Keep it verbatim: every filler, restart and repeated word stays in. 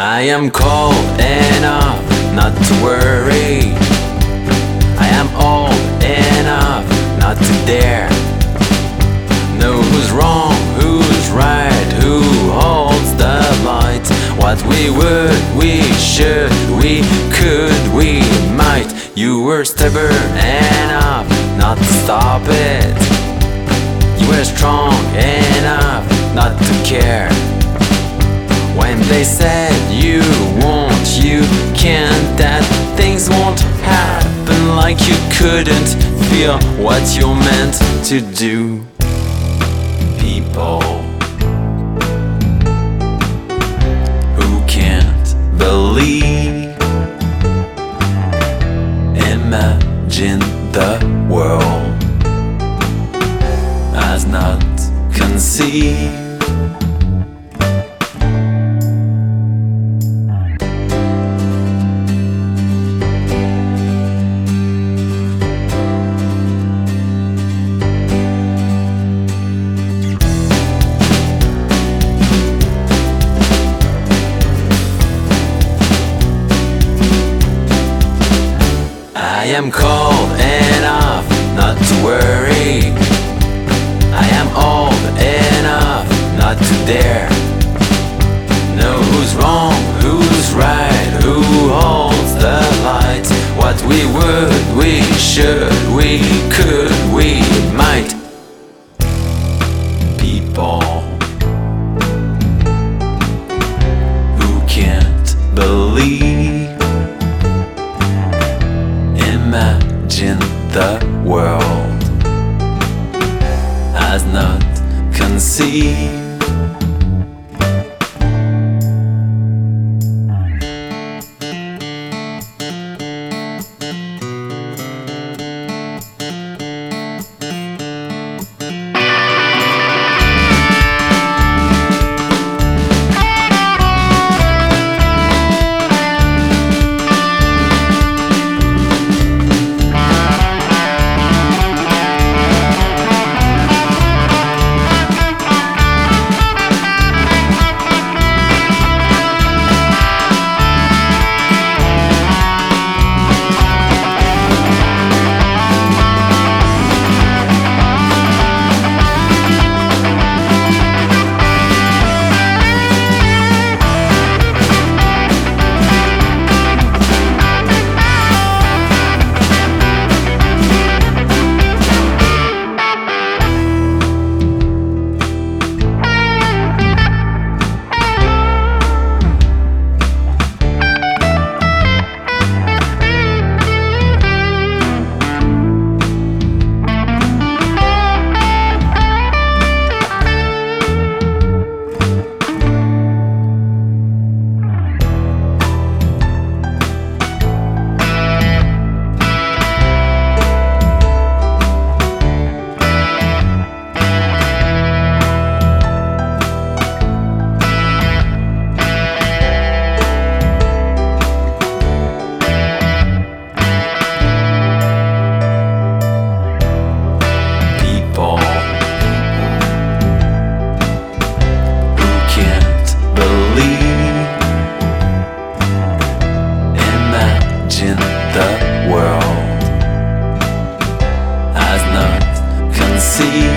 I am cold enough not to worry. I am old enough not to dare know who's wrong, who's right, who holds the light. What we would, we should, we could, we might. You were stubborn enough not to stop it. You were strong enough not to care. When they said you won't, you can't, that things won't happen, like you couldn't feel what you're meant to do. People who can't believe, imagine the world as not conceived. I am cold enough not to worry. I am old enough not to dare know who's wrong, who's right, who holds the light. What we would, we should, we could, we might. People who can't believe, imagine the world as not conceived. The world as not conceived.